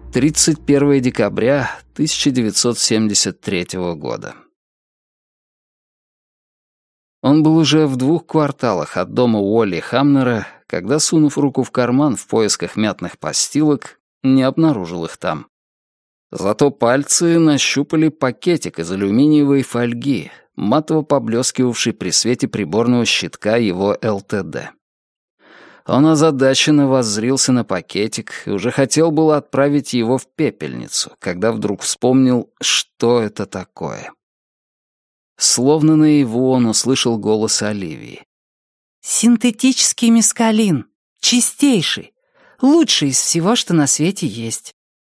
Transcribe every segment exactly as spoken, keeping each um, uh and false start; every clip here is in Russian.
тридцать первое декабря тысяча девятьсот семьдесят третьего года. Он был уже в двух кварталах от дома Уолли Хамнера, когда, сунув руку в карман в поисках мятных постилок, не обнаружил их там. Зато пальцы нащупали пакетик из алюминиевой фольги, матово поблескивавший при свете приборного щитка его эл тэ дэ. Он озадаченно воззрился на пакетик и уже хотел было отправить его в пепельницу, когда вдруг вспомнил, что это такое. Словно наяву он услышал голос Оливии. «Синтетический мескалин. Чистейший. Лучший из всего, что на свете есть».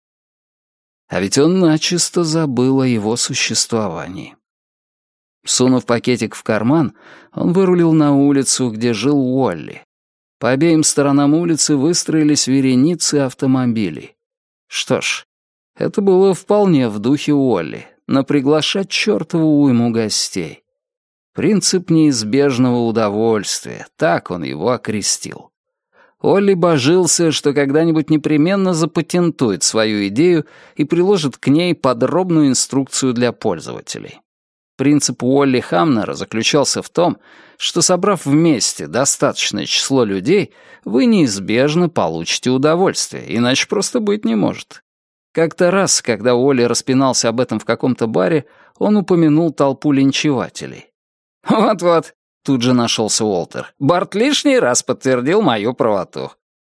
А ведь он начисто забыл о его существовании. Сунув пакетик в карман, он вырулил на улицу, где жил Уолли. По обеим сторонам улицы выстроились вереницы автомобилей. Что ж, это было вполне в духе Уолли — наприглашать чертову уйму гостей. Принцип неизбежного удовольствия, так он его окрестил. Олли божился, что когда-нибудь непременно запатентует свою идею и приложит к ней подробную инструкцию для пользователей. Принцип Уолли Хамнера заключался в том, что, собрав вместе достаточное число людей, вы неизбежно получите удовольствие, иначе просто быть не может. Как-то раз, когда Уолли распинался об этом в каком-то баре, он упомянул толпу линчевателей. «Вот-вот», — тут же нашелся Уолтер, — «Барт лишний раз подтвердил мою правоту».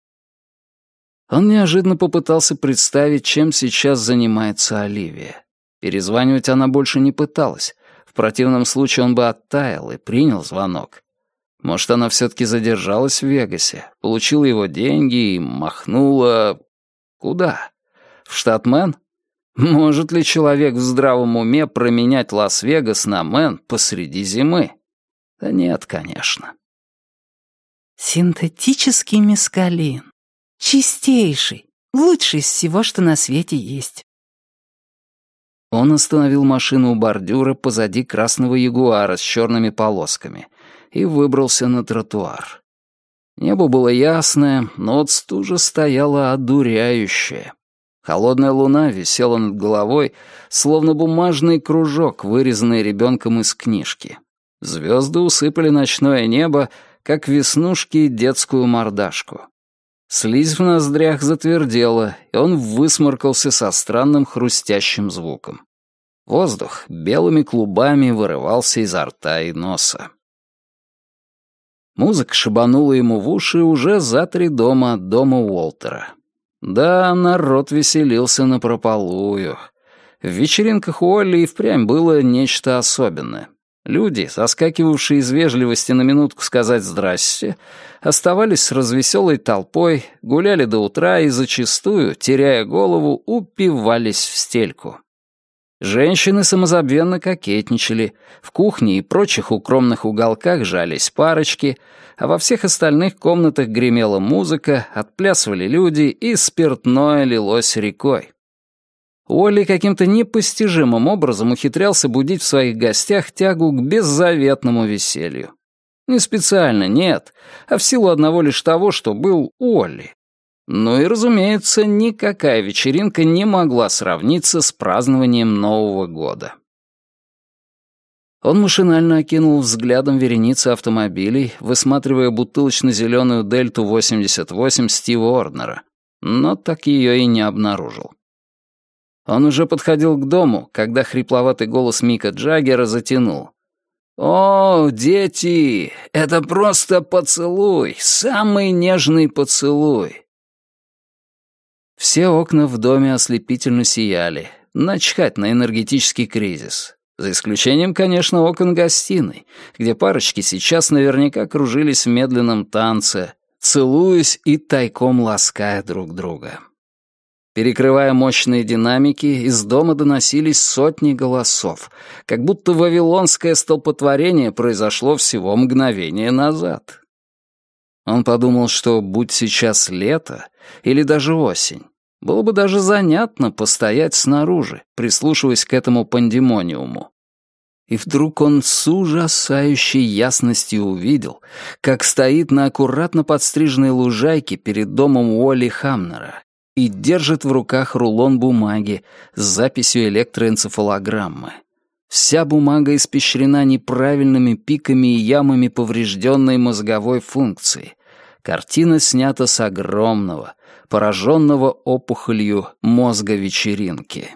Он неожиданно попытался представить, чем сейчас занимается Оливия. Перезванивать она больше не пыталась. В противном случае он бы оттаял и принял звонок. Может, она все-таки задержалась в Вегасе, получила его деньги и махнула... Куда? В штат Мэн? Может ли человек в здравом уме променять Лас-Вегас на Мэн посреди зимы? Да нет, конечно. «Синтетический мескалин. Чистейший. Лучший из всего, что на свете есть». Он остановил машину у бордюра позади красного ягуара с черными полосками и выбрался на тротуар. Небо было ясное, но от стужи стояла одуряющая. Холодная луна висела над головой, словно бумажный кружок, вырезанный ребенком из книжки. Звезды усыпали ночное небо, как веснушки детскую мордашку. Слизь в ноздрях затвердела, и он высморкался со странным хрустящим звуком. Воздух белыми клубами вырывался изо рта и носа. Музыка шибанула ему в уши уже за три дома от дома Уолтера. Да, народ веселился напропалую. В вечеринках Уолли и впрямь было нечто особенное. Люди, соскакивавшие из вежливости на минутку сказать «здрасте», оставались с развеселой толпой, гуляли до утра и зачастую, теряя голову, упивались в стельку. Женщины самозабвенно кокетничали, в кухне и прочих укромных уголках жались парочки, а во всех остальных комнатах гремела музыка, отплясывали люди, и спиртное лилось рекой. Уолли каким-то непостижимым образом ухитрялся будить в своих гостях тягу к беззаветному веселью. Не специально, нет, а в силу одного лишь того, что был Уолли. Ну и, разумеется, никакая вечеринка не могла сравниться с празднованием Нового года. Он машинально окинул взглядом вереницы автомобилей, высматривая бутылочно-зеленую Дельту восемьдесят восемь Стива Орднера, но так ее и не обнаружил. Он уже подходил к дому, когда хрипловатый голос Мика Джаггера затянул. «О, дети, это просто поцелуй, самый нежный поцелуй!» Все окна в доме ослепительно сияли, начхать на энергетический кризис. За исключением, конечно, окон гостиной, где парочки сейчас наверняка кружились в медленном танце, целуясь и тайком лаская друг друга. Перекрывая мощные динамики, из дома доносились сотни голосов, как будто вавилонское столпотворение произошло всего мгновение назад. Он подумал, что будь сейчас лето или даже осень, было бы даже занятно постоять снаружи, прислушиваясь к этому пандемониуму. И вдруг он с ужасающей ясностью увидел, как стоит на аккуратно подстриженной лужайке перед домом Уолли Хамнера, и держит в руках рулон бумаги с записью электроэнцефалограммы. Вся бумага испещрена неправильными пиками и ямами поврежденной мозговой функции. Картина снята с огромного, пораженного опухолью мозга вечеринки.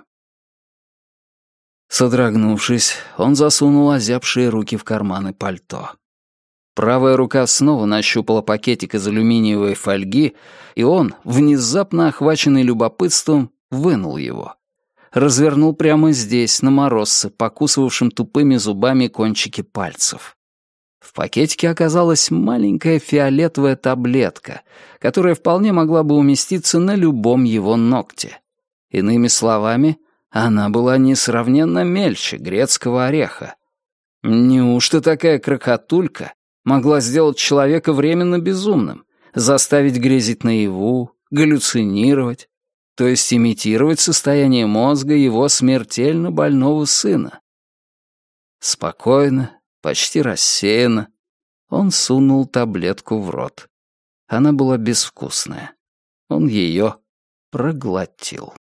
Содрогнувшись, он засунул озябшие руки в карманы пальто. Правая рука снова нащупала пакетик из алюминиевой фольги, и он, внезапно охваченный любопытством, вынул его. Развернул прямо здесь, на морозце, покусывавшем тупыми зубами кончики пальцев. В пакетике оказалась маленькая фиолетовая таблетка, которая вполне могла бы уместиться на любом его ногте. Иными словами, она была несравненно мельче грецкого ореха. Неужто такая крохотулька могла сделать человека временно безумным, заставить грезить наяву, галлюцинировать, то есть имитировать состояние мозга его смертельно больного сына? Спокойно, почти рассеянно, он сунул таблетку в рот. Она была безвкусная. Он ее проглотил.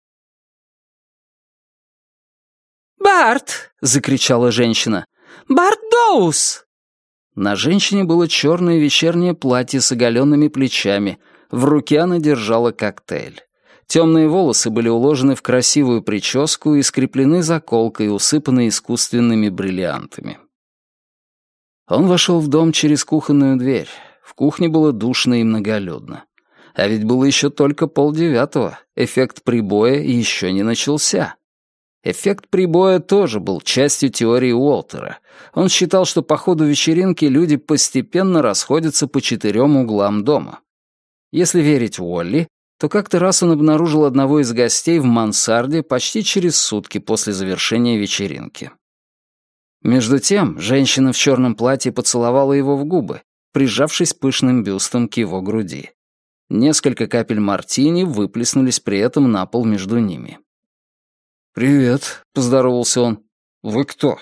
«Барт!» — закричала женщина. «Барт Доус!» На женщине было черное вечернее платье с оголенными плечами, в руке она держала коктейль. Темные волосы были уложены в красивую прическу и скреплены заколкой, усыпанной искусственными бриллиантами. Он вошел в дом через кухонную дверь. В кухне было душно и многолюдно. А ведь было еще только полдевятого, эффект прибоя еще не начался. Эффект прибоя тоже был частью теории Уолтера. Он считал, что по ходу вечеринки люди постепенно расходятся по четырем углам дома. Если верить Уолли, то как-то раз он обнаружил одного из гостей в мансарде почти через сутки после завершения вечеринки. Между тем, женщина в черном платье поцеловала его в губы, прижавшись пышным бюстом к его груди. Несколько капель мартини выплеснулись при этом на пол между ними. «Привет», — поздоровался он. «Вы кто?»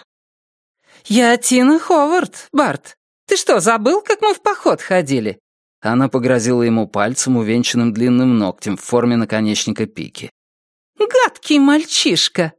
«Я Тина Ховард, Барт. Ты что, забыл, как мы в поход ходили?» Она погрозила ему пальцем, увенчанным длинным ногтем в форме наконечника пики. «Гадкий мальчишка!»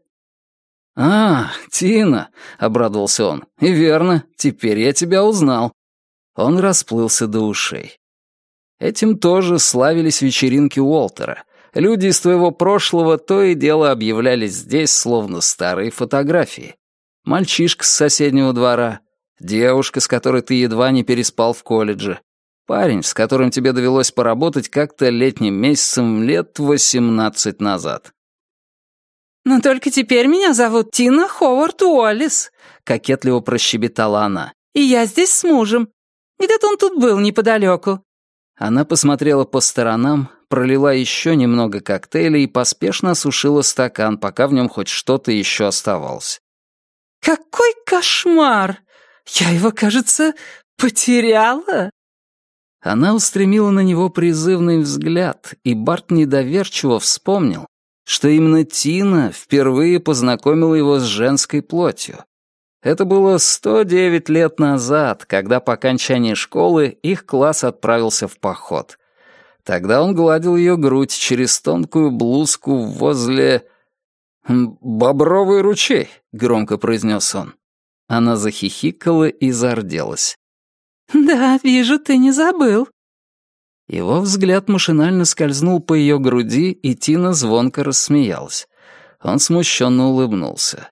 «А, Тина», — обрадовался он. «И верно, теперь я тебя узнал». Он расплылся до ушей. Этим тоже славились вечеринки Уолтера. Люди из твоего прошлого то и дело объявлялись здесь, словно старые фотографии. Мальчишка с соседнего двора, девушка, с которой ты едва не переспал в колледже, парень, с которым тебе довелось поработать как-то летним месяцем лет восемнадцать назад. «Но только теперь меня зовут Тина Ховард Уоллес», — кокетливо прощебетала она. «И я здесь с мужем. Где-то он тут был неподалеку». Она посмотрела по сторонам, пролила еще немного коктейля и поспешно осушила стакан, пока в нем хоть что-то еще оставалось. «Какой кошмар! Я его, кажется, потеряла!» Она устремила на него призывный взгляд, и Барт недоверчиво вспомнил, что именно Тина впервые познакомила его с женской плотью. Это было сто девять лет назад, когда по окончании школы их класс отправился в поход. Тогда он гладил ее грудь через тонкую блузку возле... «Бобровый ручей», — громко произнес он. Она захихикала и зарделась. «Да, вижу, ты не забыл». Его взгляд машинально скользнул по ее груди, и Тина звонко рассмеялась. Он смущенно улыбнулся.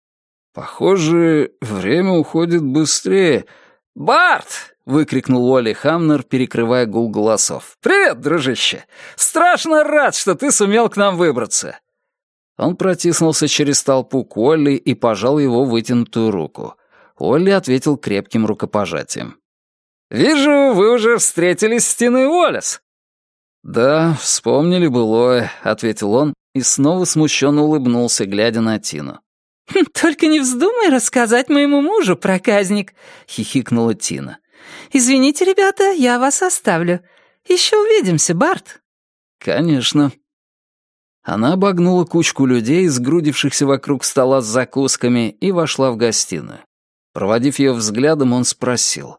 «Похоже, время уходит быстрее». «Барт!» — выкрикнул Уолли Хамнер, перекрывая гул голосов. «Привет, дружище! Страшно рад, что ты сумел к нам выбраться!» Он протиснулся через толпу к Уолли и пожал его вытянутую руку. Уолли ответил крепким рукопожатием. «Вижу, вы уже встретились с Тиной Уоллес». «Да, вспомнили былое», — ответил он и снова смущенно улыбнулся, глядя на Тину. «Только не вздумай рассказать моему мужу, проказник», — хихикнула Тина. «Извините, ребята, я вас оставлю. Еще увидимся, Барт». «Конечно». Она обогнула кучку людей, сгрудившихся вокруг стола с закусками, и вошла в гостиную. Проводив ее взглядом, он спросил.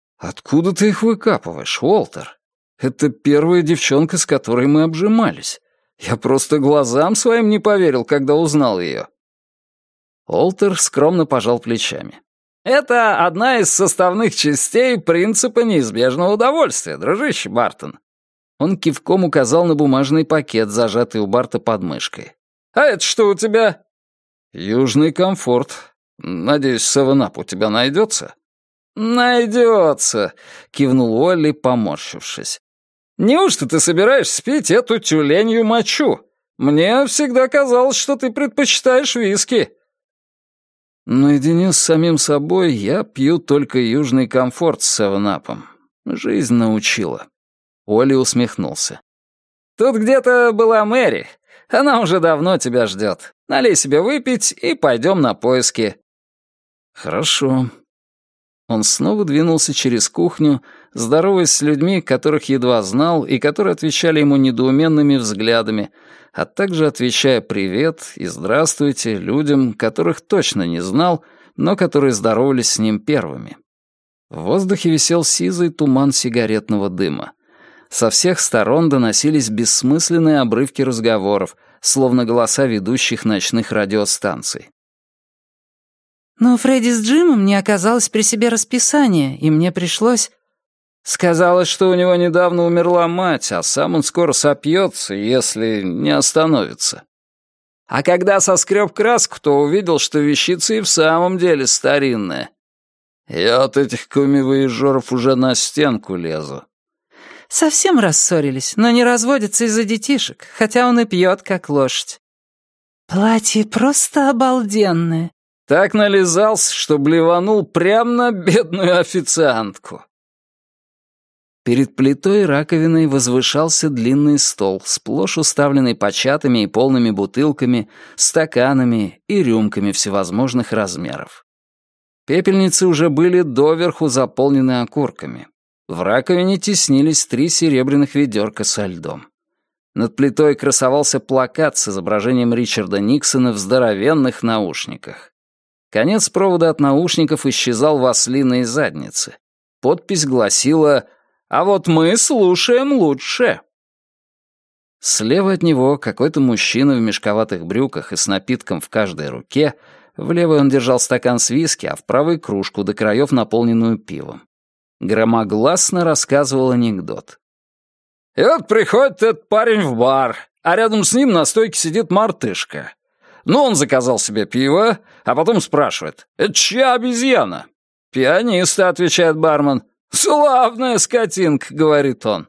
«Откуда ты их выкапываешь, Уолтер? Это первая девчонка, с которой мы обжимались. Я просто глазам своим не поверил, когда узнал ее». Уолтер скромно пожал плечами. «Это одна из составных частей принципа неизбежного удовольствия, дружище Бартон». Он кивком указал на бумажный пакет, зажатый у Барта под мышкой. «А это что у тебя?» «Южный комфорт. Надеюсь, севен-ап у тебя найдется?» «Найдется», — кивнул Уолли, поморщившись. «Неужто ты собираешься пить эту тюленью мочу? Мне всегда казалось, что ты предпочитаешь виски». Наедине с самим собой я пью только южный комфорт с севен-апом. Жизнь научила. Уолли усмехнулся. «Тут где-то была Мэри. Она уже давно тебя ждет. Налей себе выпить и пойдем на поиски». «Хорошо». Он снова двинулся через кухню, здороваясь с людьми, которых едва знал и которые отвечали ему недоуменными взглядами, а также отвечая «привет» и «здравствуйте» людям, которых точно не знал, но которые здоровались с ним первыми. В воздухе висел сизый туман сигаретного дыма. Со всех сторон доносились бессмысленные обрывки разговоров, словно голоса ведущих ночных радиостанций. «Но у Фредди с Джимом не оказалось при себе расписания, и мне пришлось...» «Сказалось, что у него недавно умерла мать, а сам он скоро сопьется, если не остановится. А когда соскреб краску, то увидел, что вещица и в самом деле старинная. Я от этих комми-вояжеров уже на стенку лезу». «Совсем рассорились, но не разводятся из-за детишек, хотя он и пьет, как лошадь». «Платье просто обалденное». Так нализался, что блеванул прямо на бедную официантку. Перед плитой и раковиной возвышался длинный стол, сплошь уставленный початыми и полными бутылками, стаканами и рюмками всевозможных размеров. Пепельницы уже были доверху заполнены окурками. В раковине теснились три серебряных ведерка со льдом. Над плитой красовался плакат с изображением Ричарда Никсона в здоровенных наушниках. Конец провода от наушников исчезал в ослиной заднице. Подпись гласила «А вот мы слушаем лучше». Слева от него какой-то мужчина в мешковатых брюках и с напитком в каждой руке, в левой он держал стакан с виски, а в правой — кружку до краев, наполненную пивом. Громогласно рассказывал анекдот. «И вот приходит этот парень в бар, а рядом с ним на стойке сидит мартышка. Ну, он заказал себе пиво, а потом спрашивает, «Это чья обезьяна?» «Пианист», — отвечает бармен. «Славная скотинка», — говорит он.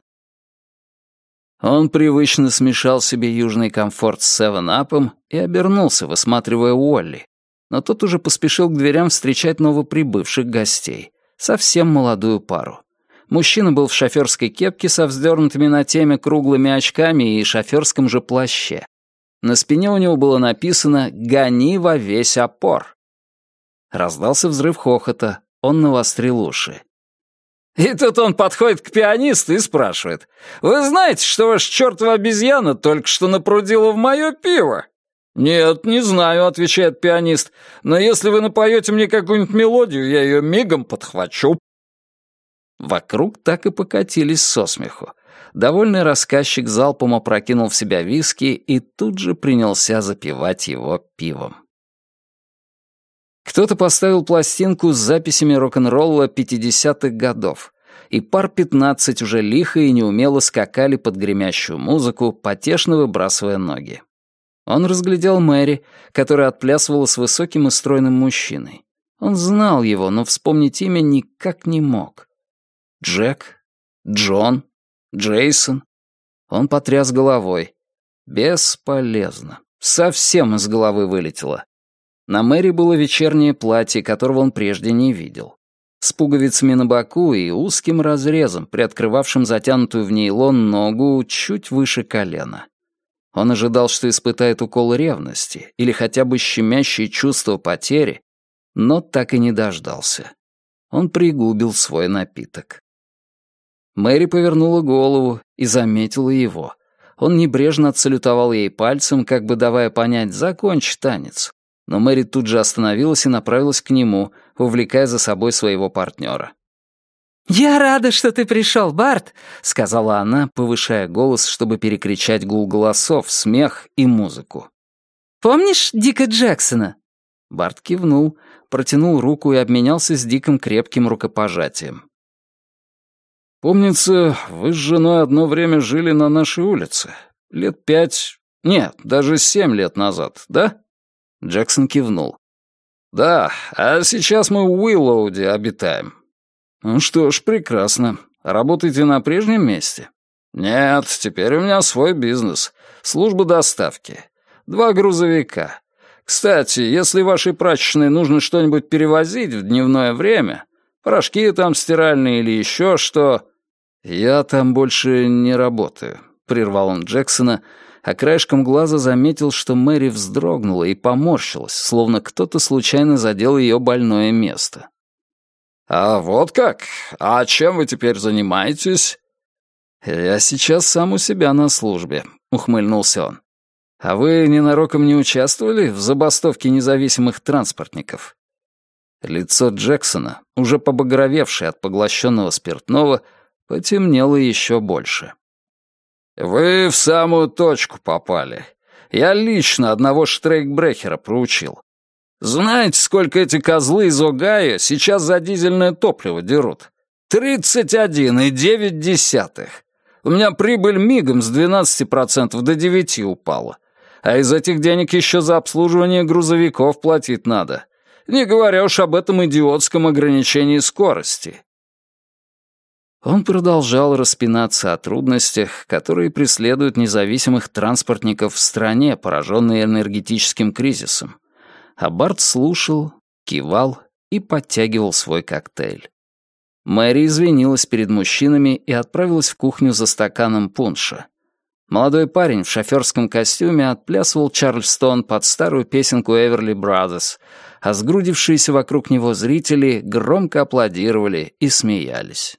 Он привычно смешал себе южный комфорт с севен-апом и обернулся, высматривая Уолли. Но тот уже поспешил к дверям встречать новоприбывших гостей. Совсем молодую пару. Мужчина был в шоферской кепке со вздернутыми на теме круглыми очками и шоферском же плаще. На спине у него было написано «Гони во весь опор». Раздался взрыв хохота, он навострил уши. И тут он подходит к пианисту и спрашивает, «Вы знаете, что ваша чертова обезьяна только что напрудила в мое пиво?» «Нет, не знаю», — отвечает пианист, «но если вы напоете мне какую-нибудь мелодию, я ее мигом подхвачу». Вокруг так и покатились со смеху. Довольный рассказчик залпом опрокинул в себя виски и тут же принялся запивать его пивом. Кто-то поставил пластинку с записями рок-н-ролла пятидесятых годов, и пар пятнадцать уже лихо и неумело скакали под гремящую музыку, потешно выбрасывая ноги. Он разглядел Мэри, которая отплясывала с высоким и стройным мужчиной. Он знал его, но вспомнить имя никак не мог. Джек? Джон? Джейсон? Он потряс головой. Бесполезно. Совсем из головы вылетело. На Мэри было вечернее платье, которого он прежде не видел. С пуговицами на боку и узким разрезом, приоткрывавшим затянутую в нейлон ногу чуть выше колена. Он ожидал, что испытает укол ревности или хотя бы щемящее чувство потери, но так и не дождался. Он пригубил свой напиток. Мэри повернула голову и заметила его. Он небрежно отсалютовал ей пальцем, как бы давая понять «закончи танец». Но Мэри тут же остановилась и направилась к нему, увлекая за собой своего партнера. «Я рада, что ты пришел, Барт», — сказала она, повышая голос, чтобы перекричать гул голосов, смех и музыку. «Помнишь Дика Джексона?» Барт кивнул, протянул руку и обменялся с Диком крепким рукопожатием. «Помнится, вы с женой одно время жили на нашей улице. Лет пять... Нет, даже семь лет назад, да?» Джексон кивнул. «Да, а сейчас мы в Уиллоуде обитаем». «Ну что ж, прекрасно. Работаете на прежнем месте?» «Нет, теперь у меня свой бизнес. Служба доставки. Два грузовика. Кстати, если вашей прачечной нужно что-нибудь перевозить в дневное время, порошки там стиральные или еще что...» «Я там больше не работаю», — прервал он Джексона, а краешком глаза заметил, что Мэри вздрогнула и поморщилась, словно кто-то случайно задел ее больное место. «А вот как? А чем вы теперь занимаетесь?» «Я сейчас сам у себя на службе», — ухмыльнулся он. «А вы ненароком не участвовали в забастовке независимых транспортников?» Лицо Джексона, уже побагровевшее от поглощенного спиртного, потемнело еще больше. «Вы в самую точку попали. Я лично одного штрейкбрехера проучил. Знаете, сколько эти козлы из Огайо сейчас за дизельное топливо дерут? тридцать один и девять десятых. У меня прибыль мигом с двенадцати процентов до девяти упала. А из этих денег еще за обслуживание грузовиков платить надо. Не говоря уж об этом идиотском ограничении скорости». Он продолжал распинаться о трудностях, которые преследуют независимых транспортников в стране, пораженной энергетическим кризисом. А Барт слушал, кивал и подтягивал свой коктейль. Мэри извинилась перед мужчинами и отправилась в кухню за стаканом пунша. Молодой парень в шоферском костюме отплясывал Чарльстон под старую песенку Эверли Бразерс, а сгрудившиеся вокруг него зрители громко аплодировали и смеялись.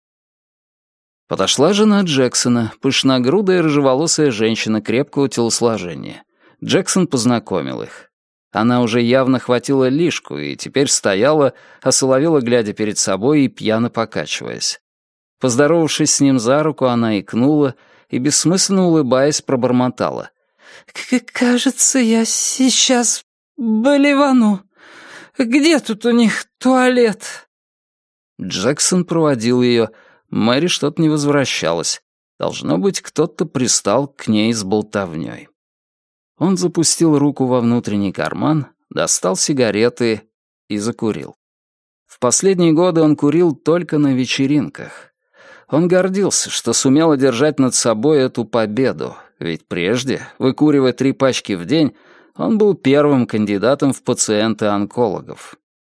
Подошла жена Джексона, пышногрудая рыжеволосая женщина крепкого телосложения. Джексон познакомил их. Она уже явно хватила лишку и теперь стояла, осоловела, глядя перед собой и пьяно покачиваясь. Поздоровавшись с ним за руку, она икнула и, бессмысленно улыбаясь, пробормотала. «Кажется, я сейчас блевану. Где тут у них туалет?» Джексон проводил ее. Мэри что-то не возвращалась. Должно быть, кто-то пристал к ней с болтовней. Он запустил руку во внутренний карман, достал сигареты и закурил. В последние годы он курил только на вечеринках. Он гордился, что сумел одержать над собой эту победу, ведь прежде, выкуривая три пачки в день, он был первым кандидатом в пациенты онкологов.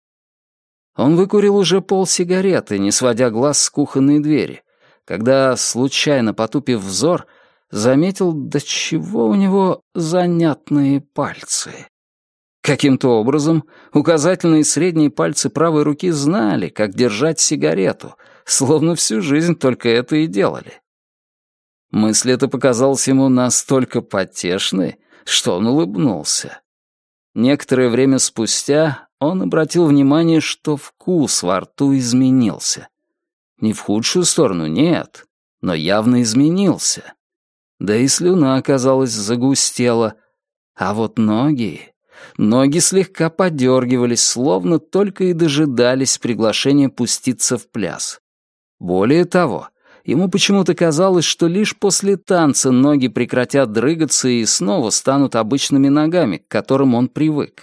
Он выкурил уже полсигареты, не сводя глаз с кухонной двери, когда, случайно потупив взор, заметил, до чего у него занятные пальцы. Каким-то образом указательные и средние пальцы правой руки знали, как держать сигарету, словно всю жизнь только это и делали. Мысль эта показалась ему настолько потешной, что он улыбнулся. Некоторое время спустя он обратил внимание, что вкус во рту изменился. Не в худшую сторону, нет, но явно изменился. Да и слюна, казалось, загустела. А вот ноги... Ноги слегка подергивались, словно только и дожидались приглашения пуститься в пляс. Более того, ему почему-то казалось, что лишь после танца ноги прекратят дрыгаться и снова станут обычными ногами, к которым он привык.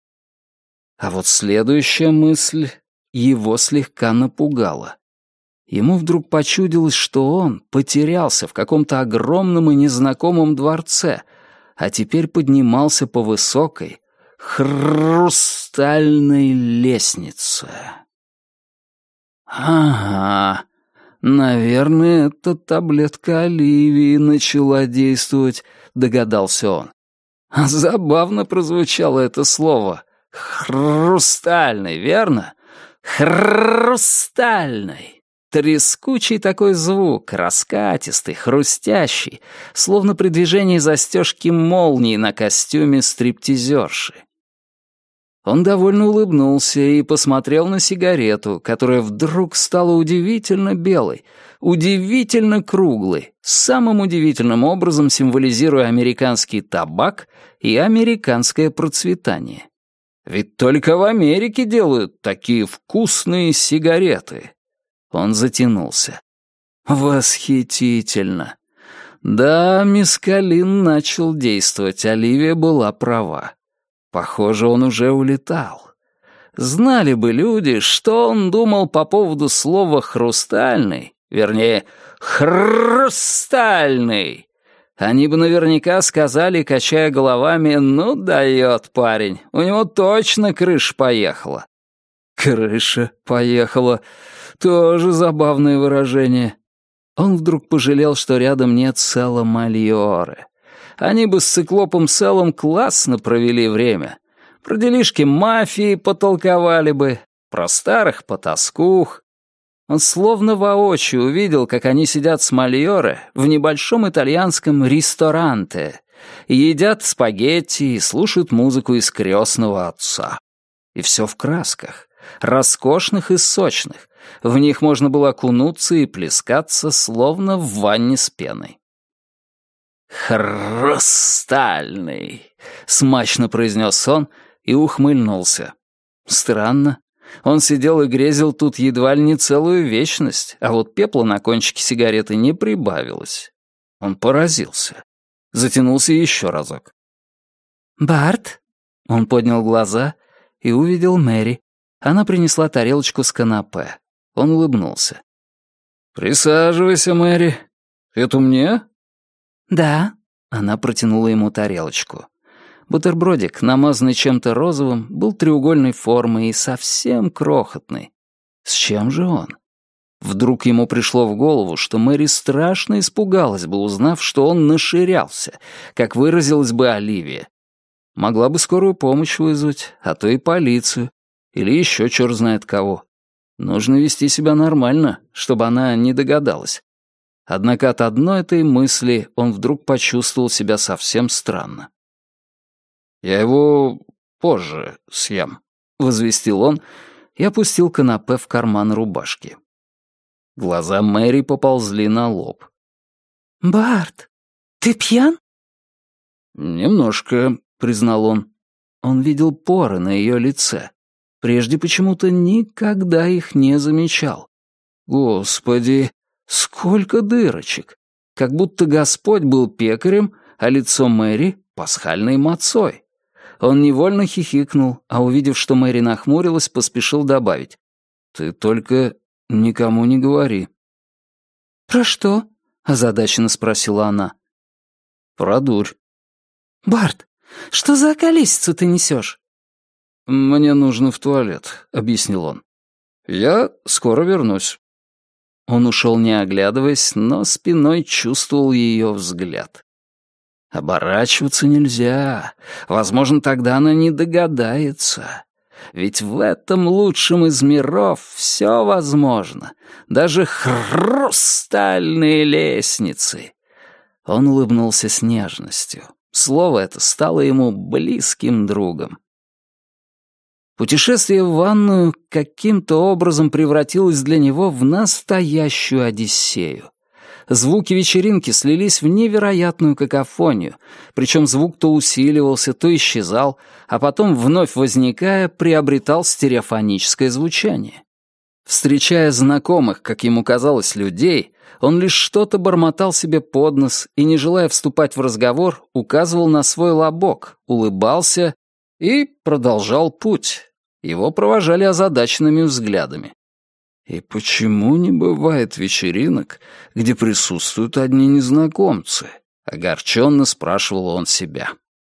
А вот следующая мысль его слегка напугала. Ему вдруг почудилось, что он потерялся в каком-то огромном и незнакомом дворце, а теперь поднимался по высокой, хрустальной лестнице. Ага, наверное, эта таблетка Оливии начала действовать, догадался он. Забавно прозвучало это слово. Хрустальный, верно? Хрустальный. Трескучий такой звук, раскатистый, хрустящий, словно при движении застежки молнии на костюме стриптизерши. Он довольно улыбнулся и посмотрел на сигарету, которая вдруг стала удивительно белой, удивительно круглой, самым удивительным образом символизируя американский табак и американское процветание. Ведь только в Америке делают такие вкусные сигареты. Он затянулся. Восхитительно. Да, мескалин начал действовать, Оливия была права. Похоже, он уже улетал. Знали бы люди, что он думал по поводу слова «хрустальный», вернее, «хрустальный». Они бы наверняка сказали, качая головами, «Ну, дает парень, у него точно крыша поехала». «Крыша поехала» — тоже забавное выражение. Он вдруг пожалел, что рядом нет Села Мальоре. Они бы с циклопом Селом классно провели время. Про делишки мафии потолковали бы, про старых потаскух. Он словно воочию увидел, как они сидят с Мальоре в небольшом итальянском ресторанте, едят спагетти и слушают музыку из «Крестного отца». И все в красках, роскошных и сочных. В них можно было окунуться и плескаться, словно в ванне с пеной. «Хрустальный», — смачно произнес он и ухмыльнулся. Странно. Он сидел и грезил тут едва ли не целую вечность, а вот пепла на кончике сигареты не прибавилось. Он поразился. Затянулся еще разок. «Барт?» Он поднял глаза и увидел Мэри. Она принесла тарелочку с канапе. Он улыбнулся. «Присаживайся, Мэри. Это мне?» «Да». Она протянула ему тарелочку. Бутербродик, намазанный чем-то розовым, был треугольной формы и совсем крохотный. С чем же он? Вдруг ему пришло в голову, что Мэри страшно испугалась бы, узнав, что он наширялся, как выразилась бы Оливия. Могла бы скорую помощь вызвать, а то и полицию, или еще черт знает кого. Нужно вести себя нормально, чтобы она не догадалась. Однако от одной этой мысли он вдруг почувствовал себя совсем странно. «Я его позже съем», — возвестил он и опустил канапе в карман рубашки. Глаза Мэри поползли на лоб. «Барт, ты пьян?» «Немножко», — признал он. Он видел поры на ее лице. Прежде почему-то никогда их не замечал. Господи, сколько дырочек! Как будто Господь был пекарем, а лицо Мэри — пасхальной мацой. Он невольно хихикнул, а увидев, что Мэри нахмурилась, поспешил добавить. «Ты только никому не говори». «Про что?» — озадаченно спросила она. «Про дурь». «Барт, что за околесицу ты несешь?» «Мне нужно в туалет», — объяснил он. «Я скоро вернусь». Он ушел, не оглядываясь, но спиной чувствовал ее взгляд. Оборачиваться нельзя. Возможно, тогда она не догадается. Ведь в этом лучшем из миров все возможно. Даже хрустальные лестницы. Он улыбнулся с нежностью. Слово это стало ему близким другом. Путешествие в ванную каким-то образом превратилось для него в настоящую Одиссею. Звуки вечеринки слились в невероятную какофонию, причем звук то усиливался, то исчезал, а потом, вновь возникая, приобретал стереофоническое звучание. Встречая знакомых, как ему казалось, людей, он лишь что-то бормотал себе под нос и, не желая вступать в разговор, указывал на свой лобок, улыбался и продолжал путь. Его провожали озадаченными взглядами. И почему не бывает вечеринок, где присутствуют одни незнакомцы? Огорченно спрашивал он себя.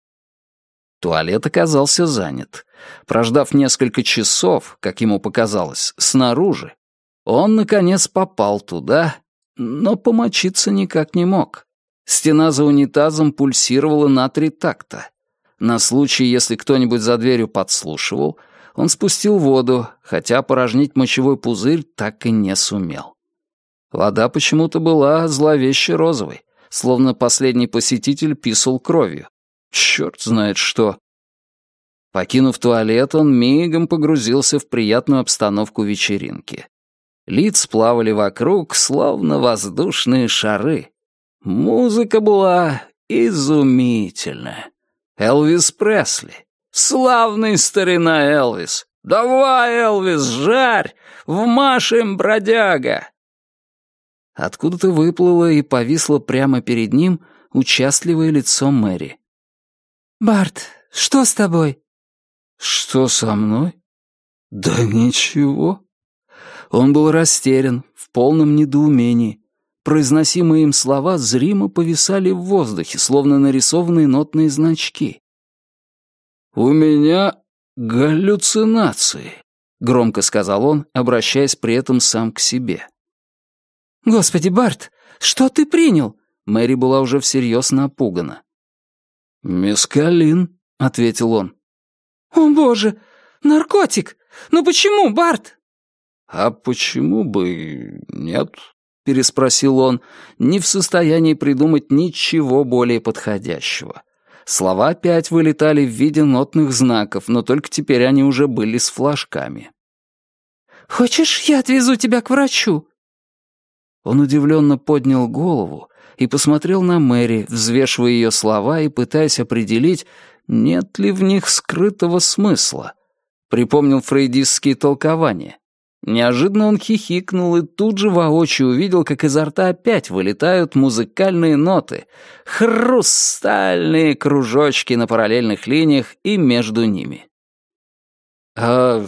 Туалет оказался занят. Прождав несколько часов, как ему показалось, снаружи, он, наконец, попал туда, но помочиться никак не мог. Стена за унитазом пульсировала на три такта. На случай, если кто-нибудь за дверью подслушивал, он спустил воду, хотя опорожнить мочевой пузырь так и не сумел. Вода почему-то была зловеще розовой, словно последний посетитель писал кровью. Черт знает что. Покинув туалет, он мигом погрузился в приятную обстановку вечеринки. Лица плавали вокруг, словно воздушные шары. Музыка была изумительная. Элвис Пресли. Славный старина Элвис. «Давай, Элвис, жарь! Вмашем, бродяга!» Откуда-то выплыло и повисло прямо перед ним участливое лицо Мэри. «Барт, что с тобой?» «Что со мной?» «Да ничего». Он был растерян, в полном недоумении. Произносимые им слова зримо повисали в воздухе, словно нарисованные нотные значки. «У меня галлюцинации», — громко сказал он, обращаясь при этом сам к себе. «Господи, Барт, что ты принял?» Мэри была уже всерьез напугана. «Мескалин», — ответил он. «О, боже, наркотик! Ну почему, Барт?» «А почему бы нет?» — переспросил он, не в состоянии придумать ничего более подходящего. Слова опять вылетали в виде нотных знаков, но только теперь они уже были с флажками. «Хочешь, я отвезу тебя к врачу?» Он удивленно поднял голову и посмотрел на Мэри, взвешивая ее слова и пытаясь определить, нет ли в них скрытого смысла. Припомнил фрейдистские толкования. Неожиданно он хихикнул и тут же воочию увидел, как изо рта опять вылетают музыкальные ноты, хрустальные кружочки на параллельных линиях и между ними. «А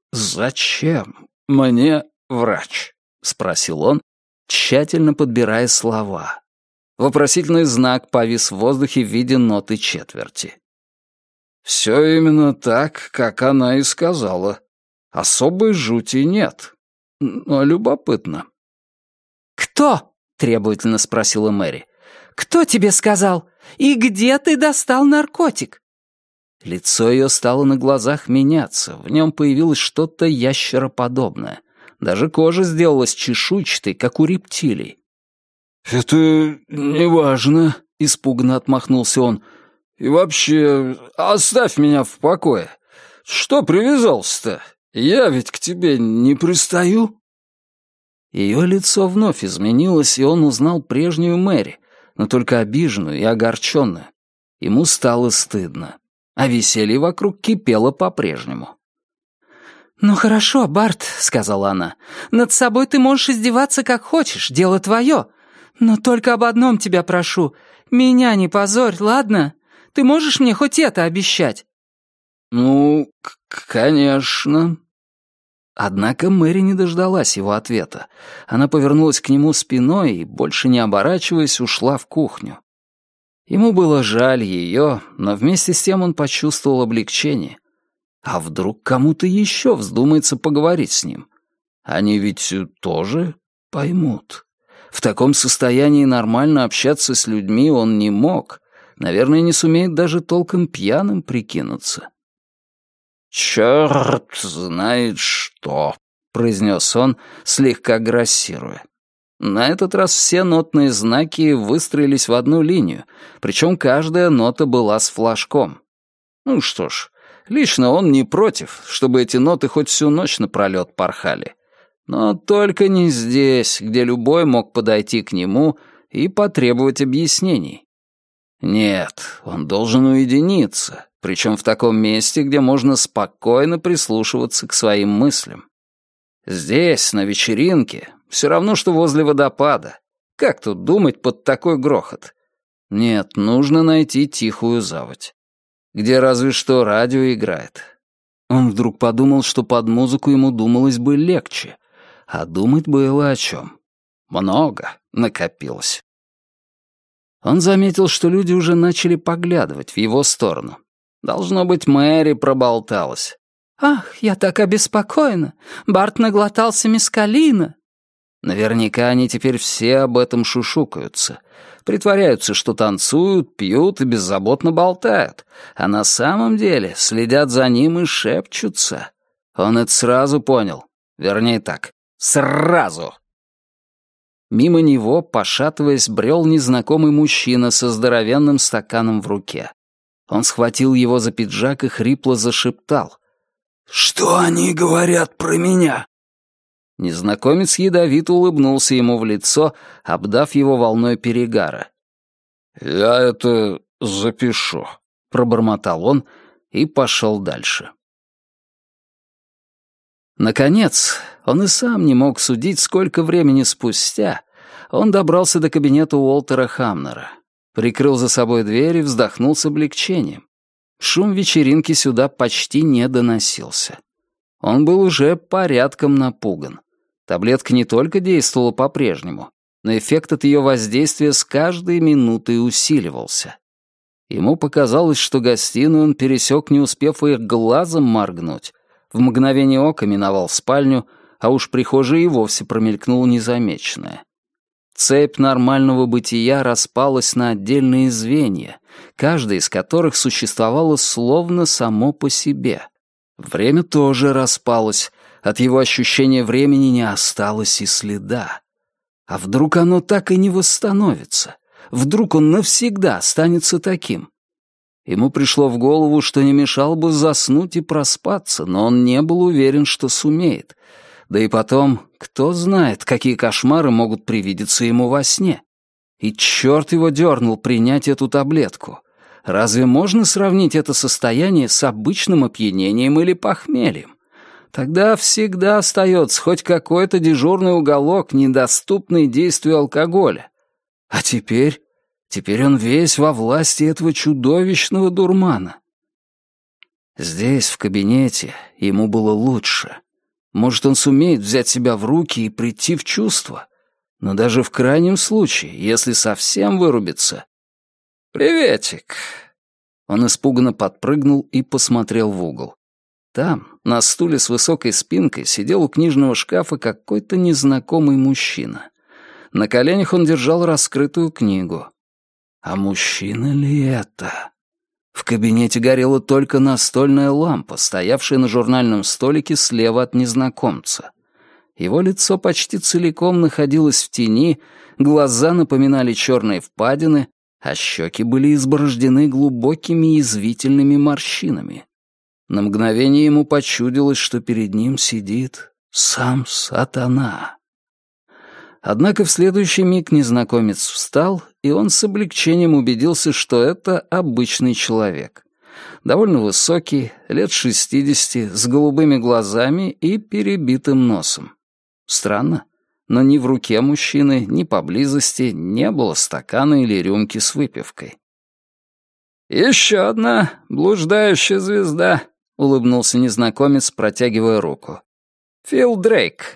зачем мне врач?» — спросил он, тщательно подбирая слова. Вопросительный знак повис в воздухе в виде ноты четверти. «Все именно так, как она и сказала. Особой жути нет. Но любопытно». «Кто?» — требовательно спросила Мэри. «Кто тебе сказал? И где ты достал наркотик?» Лицо ее стало на глазах меняться, в нем появилось что-то ящероподобное. Даже кожа сделалась чешуйчатой, как у рептилий. «Это неважно», — испуганно отмахнулся он. «И вообще, оставь меня в покое. Что привязался-то? Я ведь к тебе не пристаю». Ее лицо вновь изменилось, и он узнал прежнюю Мэри, но только обиженную и огорченную. Ему стало стыдно, а веселье вокруг кипело по-прежнему. «Ну хорошо, Барт», — сказала она, — «над собой ты можешь издеваться как хочешь, дело твое. Но только об одном тебя прошу, меня не позорь, ладно? Ты можешь мне хоть это обещать?» «Ну, конечно». Однако Мэри не дождалась его ответа. Она повернулась к нему спиной и, больше не оборачиваясь, ушла в кухню. Ему было жаль ее, но вместе с тем он почувствовал облегчение. А вдруг кому-то еще вздумается поговорить с ним? Они ведь тоже поймут. В таком состоянии нормально общаться с людьми он не мог. Наверное, не сумеет даже толком пьяным прикинуться. «Черт знает что», — произнес он, слегка грассируя. На этот раз все нотные знаки выстроились в одну линию, причем каждая нота была с флажком. Ну что ж, лично он не против, чтобы эти ноты хоть всю ночь напролет порхали. Но только не здесь, где любой мог подойти к нему и потребовать объяснений. Нет, он должен уединиться, причем в таком месте, где можно спокойно прислушиваться к своим мыслям. Здесь, на вечеринке, все равно, что возле водопада. Как тут думать под такой грохот? Нет, нужно найти тихую заводь, где разве что радио играет. Он вдруг подумал, что под музыку ему думалось бы легче, а думать было о чем. Много накопилось. Он заметил, что люди уже начали поглядывать в его сторону. Должно быть, Мэри проболталась. «Ах, я так обеспокоена! Барт наглотался мескалина!» Наверняка они теперь все об этом шушукаются. Притворяются, что танцуют, пьют и беззаботно болтают, а на самом деле следят за ним и шепчутся. Он это сразу понял. Вернее так, сразу. Мимо него, пошатываясь, брел незнакомый мужчина со здоровенным стаканом в руке. Он схватил его за пиджак и хрипло зашептал. «Что они говорят про меня?» Незнакомец ядовито улыбнулся ему в лицо, обдав его волной перегара. «Я это запишу», — пробормотал он и пошел дальше. Наконец, он и сам не мог судить, сколько времени спустя он добрался до кабинета Уолтера Хамнера. Прикрыл за собой дверь и вздохнул с облегчением. Шум вечеринки сюда почти не доносился. Он был уже порядком напуган. Таблетка не только действовала по-прежнему, но эффект от ее воздействия с каждой минутой усиливался. Ему показалось, что гостиную он пересек, не успев их глазом моргнуть. В мгновение ока миновал спальню, а уж прихожая и вовсе промелькнула незамеченная. Цепь нормального бытия распалась на отдельные звенья, каждое из которых существовало словно само по себе. Время тоже распалось, от его ощущения времени не осталось и следа. А вдруг оно так и не восстановится? Вдруг он навсегда останется таким? Ему пришло в голову, что не мешало бы заснуть и проспаться, но он не был уверен, что сумеет. Да и потом, кто знает, какие кошмары могут привидеться ему во сне. И черт его дернул принять эту таблетку. Разве можно сравнить это состояние с обычным опьянением или похмельем? Тогда всегда остается хоть какой-то дежурный уголок, недоступный действию алкоголя. А теперь... Теперь он весь во власти этого чудовищного дурмана. Здесь, в кабинете, ему было лучше. Может, он сумеет взять себя в руки и прийти в чувство. Но даже в крайнем случае, если совсем вырубится... «Приветик!» Он испуганно подпрыгнул и посмотрел в угол. Там, на стуле с высокой спинкой, сидел у книжного шкафа какой-то незнакомый мужчина. На коленях он держал раскрытую книгу. А мужчина ли это? В кабинете горела только настольная лампа, стоявшая на журнальном столике слева от незнакомца. Его лицо почти целиком находилось в тени, глаза напоминали черные впадины, а щеки были изборождены глубокими язвительными морщинами. На мгновение ему почудилось, что перед ним сидит сам сатана. Однако в следующий миг незнакомец встал, и он с облегчением убедился, что это обычный человек. Довольно высокий, лет шестидесяти, с голубыми глазами и перебитым носом. Странно, но ни в руке мужчины, ни поблизости не было стакана или рюмки с выпивкой. «Еще одна блуждающая звезда», — улыбнулся незнакомец, протягивая руку. «Фил Дрейк».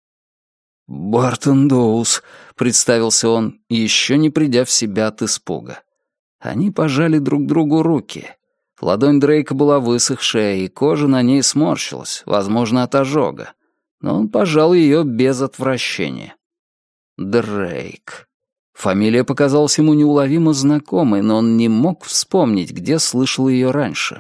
«Бартон Доус», — представился он, еще не придя в себя от испуга. Они пожали друг другу руки. Ладонь Дрейка была высохшая, и кожа на ней сморщилась, возможно, от ожога. Но он пожал ее без отвращения. Дрейк. Фамилия показалась ему неуловимо знакомой, но он не мог вспомнить, где слышал ее раньше.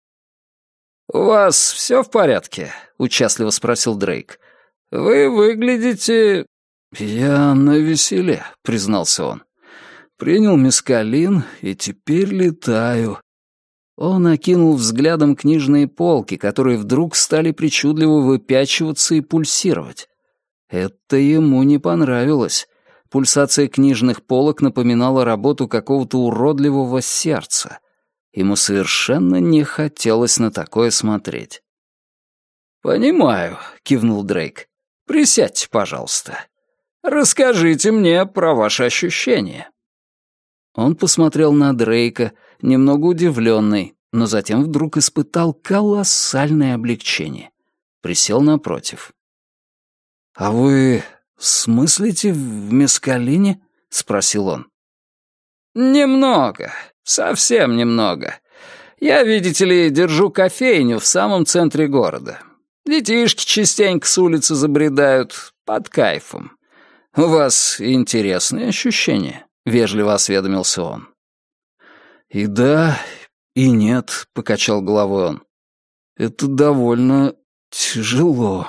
«У вас все в порядке?» — участливо спросил Дрейк. «Вы выглядите...» «Я навеселе», — признался он. «Принял мескалин и теперь летаю». Он окинул взглядом книжные полки, которые вдруг стали причудливо выпячиваться и пульсировать. Это ему не понравилось. Пульсация книжных полок напоминала работу какого-то уродливого сердца. Ему совершенно не хотелось на такое смотреть. «Понимаю», — кивнул Дрейк. «Присядьте, пожалуйста. Расскажите мне про ваши ощущения». Он посмотрел на Дрейка, немного удивленный, но затем вдруг испытал колоссальное облегчение. Присел напротив. «А вы смыслите в мескалине?» — спросил он. «Немного, совсем немного. Я, видите ли, держу кофейню в самом центре города. Детишки частенько с улицы забредают, под кайфом. У вас интересные ощущения?» — вежливо осведомился он. «И да, и нет», — покачал головой он. «Это довольно тяжело».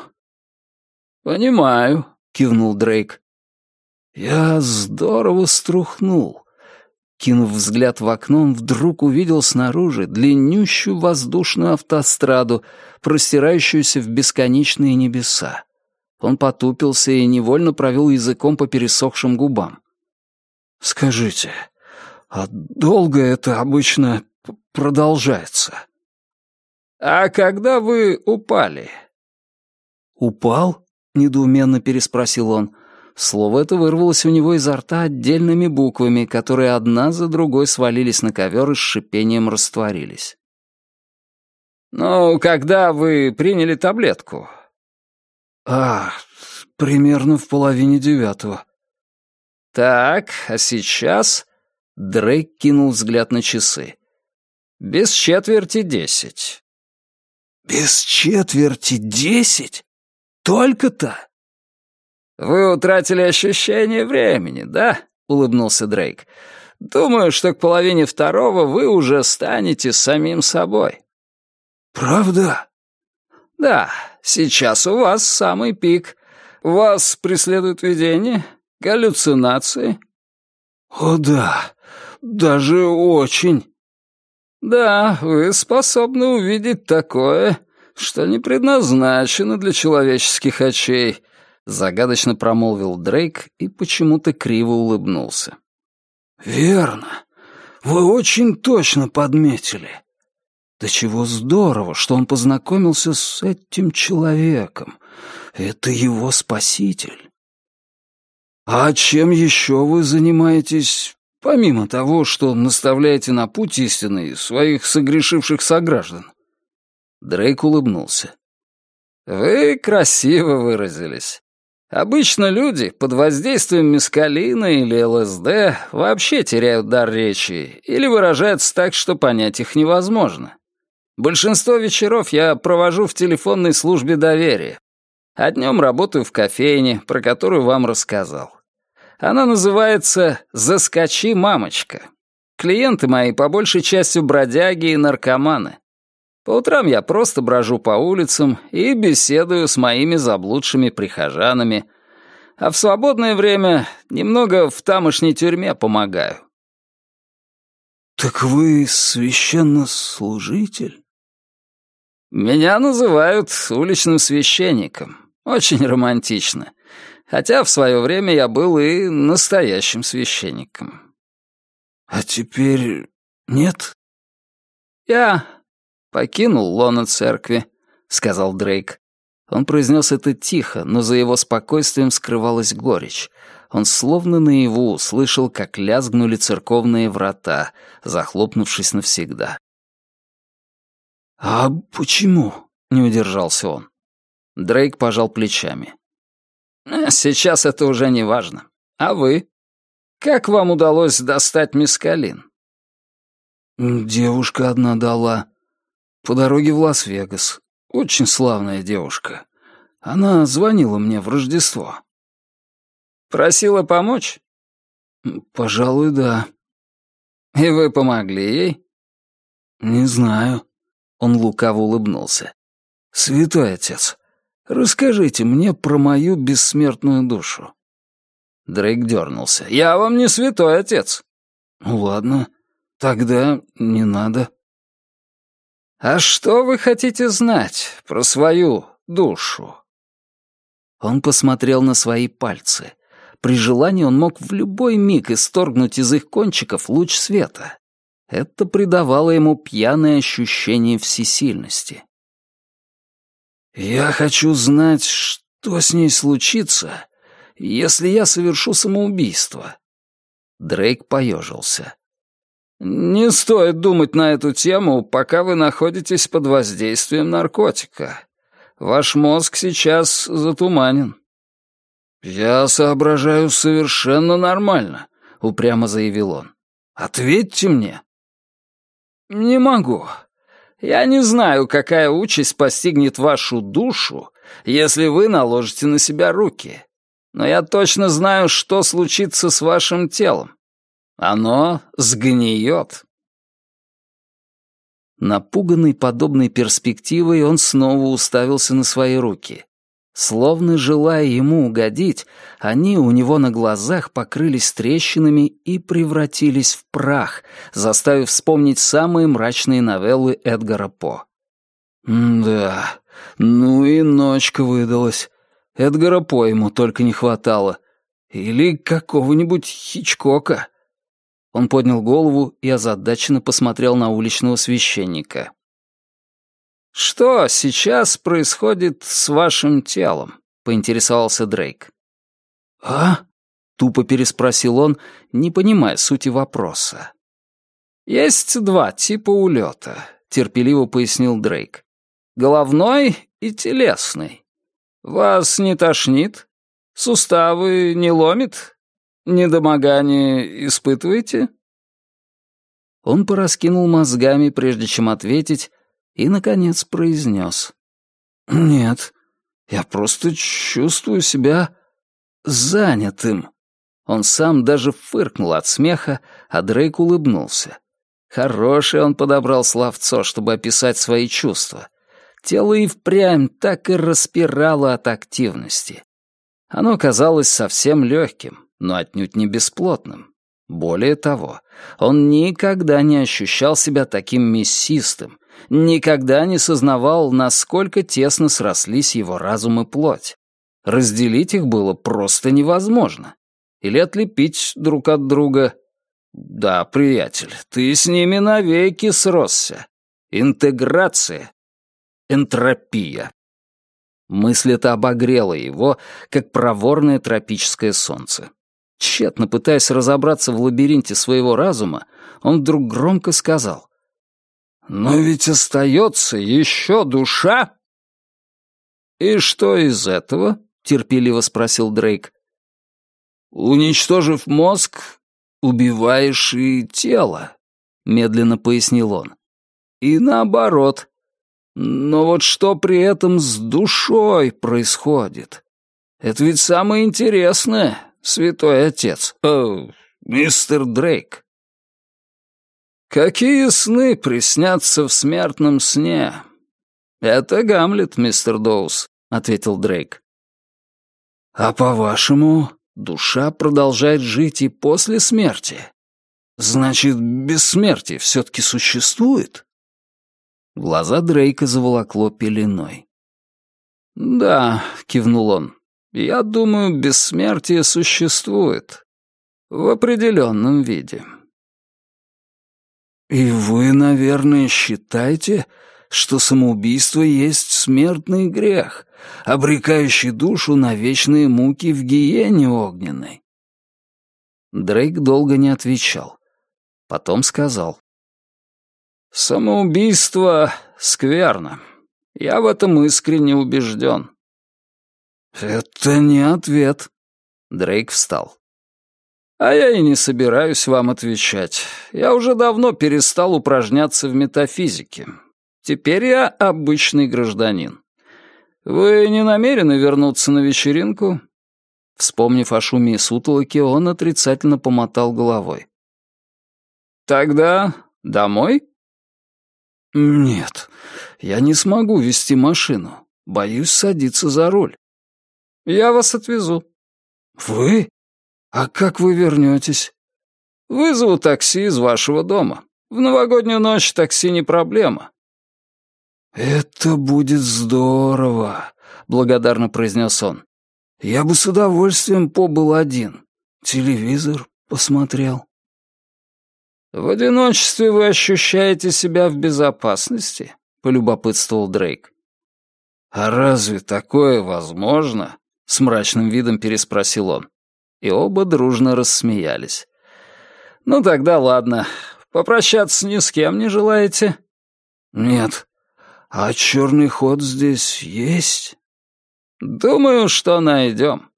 «Понимаю», — кивнул Дрейк. «Я здорово струхнул. Кинув взгляд в окно, он вдруг увидел снаружи длиннющую воздушную автостраду, простирающуюся в бесконечные небеса. Он потупился и невольно провел языком по пересохшим губам. «Скажите, а долго это обычно продолжается?» «А когда вы упали?» «Упал?» — недоуменно переспросил он. Слово это вырвалось у него изо рта отдельными буквами, которые одна за другой свалились на ковер и с шипением растворились. «Ну, когда вы приняли таблетку?» «А, примерно в половине девятого». «Так, а сейчас...» Дрейк кинул взгляд на часы. «Без четверти десять». «Без четверти десять? Только-то?» «Вы утратили ощущение времени, да?» — улыбнулся Дрейк. «Думаю, что к половине второго вы уже станете самим собой». «Правда?» «Да, сейчас у вас самый пик. Вас преследует видение, галлюцинации?» «О да, даже очень». «Да, вы способны увидеть такое, что не предназначено для человеческих очей», — загадочно промолвил Дрейк и почему-то криво улыбнулся. «Верно. Вы очень точно подметили. Да чего здорово, что он познакомился с этим человеком. Это его спаситель. А чем еще вы занимаетесь, помимо того, что наставляете на путь истинный своих согрешивших сограждан?» Дрейк улыбнулся. «Вы красиво выразились. Обычно люди под воздействием мескалина или ЛСД вообще теряют дар речи или выражаются так, что понять их невозможно. Большинство вечеров я провожу в телефонной службе доверия, а днем работаю в кофейне, про которую вам рассказал. Она называется «Заскочи, мамочка». Клиенты мои по большей части бродяги и наркоманы. По утрам я просто брожу по улицам и беседую с моими заблудшими прихожанами, а в свободное время немного в тамошней тюрьме помогаю. «Так вы священнослужитель?» Меня называют уличным священником. Очень романтично. Хотя в свое время я был и настоящим священником. «А теперь нет?» Я покинул лоно церкви», — сказал Дрейк. Он произнес это тихо, но за его спокойствием скрывалась горечь. Он словно наяву слышал, как лязгнули церковные врата, захлопнувшись навсегда. «А почему?» — не удержался он. Дрейк пожал плечами. «Сейчас это уже не важно. А вы? Как вам удалось достать мескалин?» «Девушка одна дала. По дороге в Лас-Вегас. Очень славная девушка. Она звонила мне в Рождество». «Просила помочь?» «Пожалуй, да». «И вы помогли ей?» «Не знаю». Он лукаво улыбнулся. «Святой отец, расскажите мне про мою бессмертную душу». Дрейк дернулся. «Я вам не святой отец». «Ну ладно, тогда не надо». «А что вы хотите знать про свою душу?» Он посмотрел на свои пальцы. При желании он мог в любой миг исторгнуть из их кончиков луч света. Это придавало ему пьяное ощущение всесильности. «Я хочу знать, что с ней случится, если я совершу самоубийство». Дрейк поежился. «Не стоит думать на эту тему, пока вы находитесь под воздействием наркотика. Ваш мозг сейчас затуманен». «Я соображаю совершенно нормально», — упрямо заявил он. «Ответьте мне». «Не могу. Я не знаю, какая участь постигнет вашу душу, если вы наложите на себя руки. Но я точно знаю, что случится с вашим телом. Оно сгниет». Напуганный подобной перспективой, он снова уставился на свои руки. Словно желая ему угодить, они у него на глазах покрылись трещинами и превратились в прах, заставив вспомнить самые мрачные новеллы Эдгара По. Да, ну и ночка выдалась. Эдгара По ему только не хватало. Или какого-нибудь Хичкока. Он поднял голову и озадаченно посмотрел на уличного священника. «Что сейчас происходит с вашим телом?» — поинтересовался Дрейк. «А?» — тупо переспросил он, не понимая сути вопроса. «Есть два типа улета», — терпеливо пояснил Дрейк. «Головной и телесный. Вас не тошнит? Суставы не ломит? Недомогание испытываете?» Он пораскинул мозгами, прежде чем ответить, и, наконец, произнес. «Нет, я просто чувствую себя занятым». Он сам даже фыркнул от смеха, а Дрейк улыбнулся. Хорошее он подобрал словцо, чтобы описать свои чувства. Тело и впрямь так и распирало от активности. Оно казалось совсем легким, но отнюдь не бесплотным. Более того, он никогда не ощущал себя таким мясистым, никогда не сознавал, насколько тесно срослись его разум и плоть. Разделить их было просто невозможно. Или отлепить друг от друга. Да, приятель, ты с ними навеки сросся. Интеграция. Энтропия. Мысль эта обогрела его, как проворное тропическое солнце. Тщетно пытаясь разобраться в лабиринте своего разума, он вдруг громко сказал: «Но ведь остается еще душа!» «И что из этого?» — терпеливо спросил Дрейк. «Уничтожив мозг, убиваешь и тело», — медленно пояснил он. «И наоборот. Но вот что при этом с душой происходит? Это ведь самое интересное, святой отец, о, мистер Дрейк». «Какие сны приснятся в смертном сне?» «Это Гамлет, мистер Доус», — ответил Дрейк. «А по-вашему, душа продолжает жить и после смерти? Значит, бессмертие все-таки существует?» Глаза Дрейка заволокло пеленой. «Да», — кивнул он, — «я думаю, бессмертие существует. В определенном виде». «И вы, наверное, считаете, что самоубийство есть смертный грех, обрекающий душу на вечные муки в гиене огненной?» Дрейк долго не отвечал. Потом сказал: «Самоубийство скверно. Я в этом искренне убежден». «Это не ответ». Дрейк встал. «А я и не собираюсь вам отвечать. Я уже давно перестал упражняться в метафизике. Теперь я обычный гражданин. Вы не намерены вернуться на вечеринку?» Вспомнив о шуме и сутолоке, он отрицательно помотал головой. «Тогда домой?» «Нет, я не смогу вести машину. Боюсь садиться за руль». «Я вас отвезу». «Вы? А как вы вернетесь?» «Вызову такси из вашего дома. В новогоднюю ночь такси не проблема». «Это будет здорово», — благодарно произнес он. «Я бы с удовольствием побыл один. Телевизор посмотрел». «В одиночестве вы ощущаете себя в безопасности?» — полюбопытствовал Дрейк. «А разве такое возможно?» — с мрачным видом переспросил он. И оба дружно рассмеялись. «Ну тогда ладно. Попрощаться ни с кем не желаете?» «Нет. А черный ход здесь есть?» «Думаю, что найдем».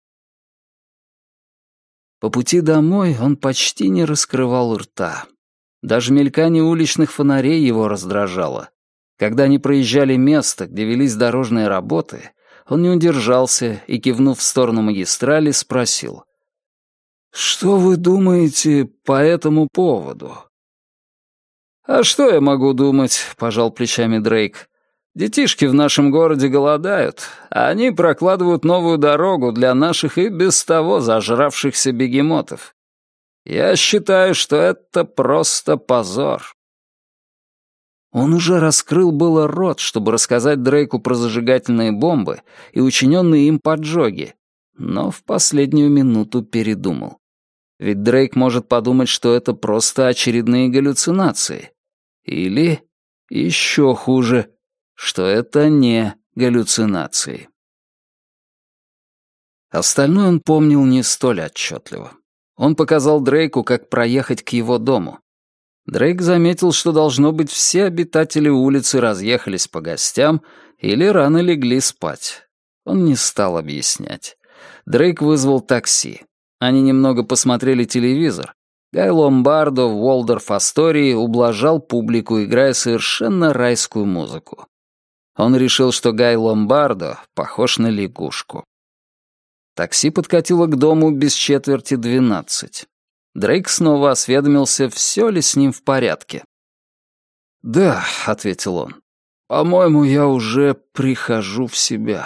По пути домой он почти не раскрывал рта. Даже мелькание уличных фонарей его раздражало. Когда они проезжали место, где велись дорожные работы, он не удержался и, кивнув в сторону магистрали, спросил: «Что вы думаете по этому поводу?» «А что я могу думать?» — пожал плечами Дрейк. Детишки в нашем городе голодают, а они прокладывают новую дорогу для наших и без того зажравшихся бегемотов. Я считаю, что это просто позор». Он уже раскрыл было рот, чтобы рассказать Дрейку про зажигательные бомбы и учиненные им поджоги, но в последнюю минуту передумал. Ведь Дрейк может подумать, что это просто очередные галлюцинации. Или, еще хуже, что это не галлюцинации. Остальное он помнил не столь отчетливо. Он показал Дрейку, как проехать к его дому. Дрейк заметил, что, должно быть, все обитатели улицы разъехались по гостям или рано легли спать. Он не стал объяснять. Дрейк вызвал такси. Они немного посмотрели телевизор. Гай Ломбардо в Уолдорф-Астории ублажал публику, играя совершенно райскую музыку. Он решил, что Гай Ломбардо похож на лягушку. Такси подкатило к дому без четверти двенадцать. Дрейк снова осведомился, все ли с ним в порядке. «Да», — ответил он, — «по-моему, я уже прихожу в себя».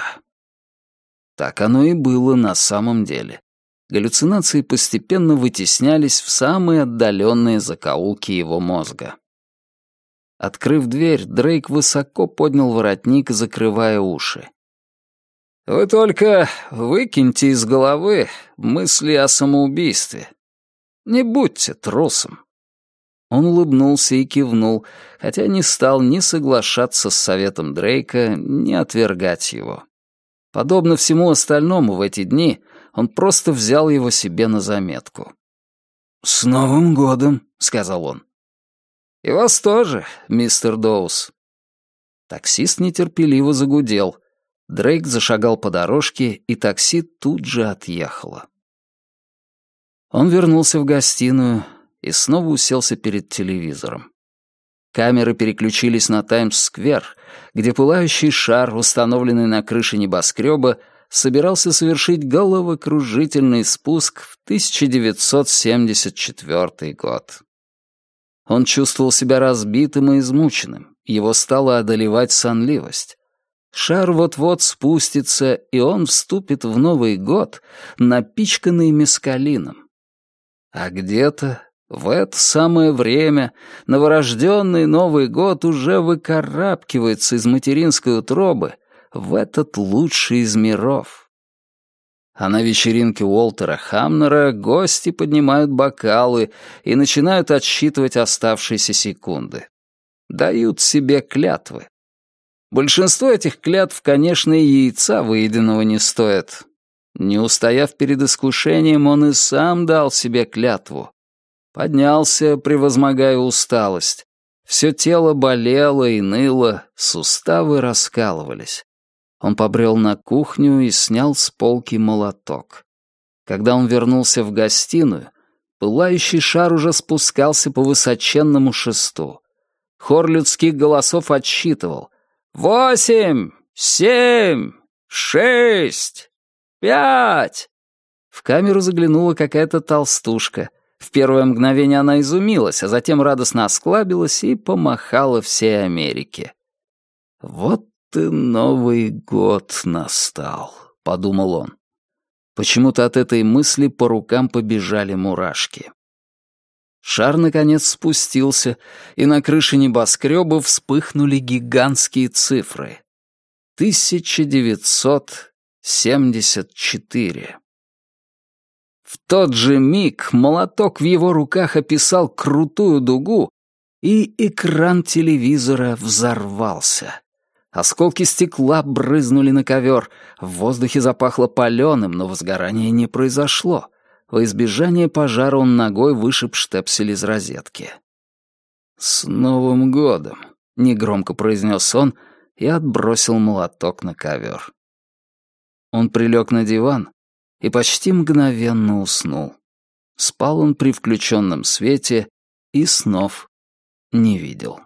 Так оно и было на самом деле. Галлюцинации постепенно вытеснялись в самые отдаленные закоулки его мозга. Открыв дверь, Дрейк высоко поднял воротник, закрывая уши. «Вы только выкиньте из головы мысли о самоубийстве. Не будьте трусом». Он улыбнулся и кивнул, хотя не стал ни соглашаться с советом Дрейка, ни отвергать его. Подобно всему остальному в эти дни, он просто взял его себе на заметку. «С Новым годом», — сказал он. «И вас тоже, мистер Доус». Таксист нетерпеливо загудел. Дрейк зашагал по дорожке, и такси тут же отъехало. Он вернулся в гостиную и снова уселся перед телевизором. Камеры переключились на Таймс-сквер, где пылающий шар, установленный на крыше небоскреба, собирался совершить головокружительный спуск в тысяча девятьсот семьдесят четвёртый год. Он чувствовал себя разбитым и измученным, его стала одолевать сонливость. Шар вот-вот спустится, и он вступит в Новый год, напичканный мескалином. А где-то в это самое время новорожденный Новый год уже выкарабкивается из материнской утробы в этот лучший из миров. А на вечеринке Уолтера Хамнера гости поднимают бокалы и начинают отсчитывать оставшиеся секунды. Дают себе клятвы. Большинство этих клятв, конечно, и яйца выеденного не стоят. Не устояв перед искушением, он и сам дал себе клятву. Поднялся, превозмогая усталость. Все тело болело и ныло, суставы раскалывались. Он побрел на кухню и снял с полки молоток. Когда он вернулся в гостиную, пылающий шар уже спускался по высоченному шесту. Хор людских голосов отсчитывал: «Восемь! Семь! Шесть! Пять!» В камеру заглянула какая-то толстушка. В первое мгновение она изумилась, а затем радостно осклабилась и помахала всей Америке. «Вот и Новый год настал», — подумал он. Почему-то от этой мысли по рукам побежали мурашки. Шар, наконец, спустился, и на крыше небоскреба вспыхнули гигантские цифры. тысяча девятьсот семьдесят четыре. В тот же миг молоток в его руках описал крутую дугу, и экран телевизора взорвался. Осколки стекла брызнули на ковер, в воздухе запахло паленым, но возгорания не произошло. Во избежание пожара он ногой вышиб штепсель из розетки. «С Новым годом!» — негромко произнес он и отбросил молоток на ковер. Он прилег на диван и почти мгновенно уснул. Спал он при включенном свете и снов не видел.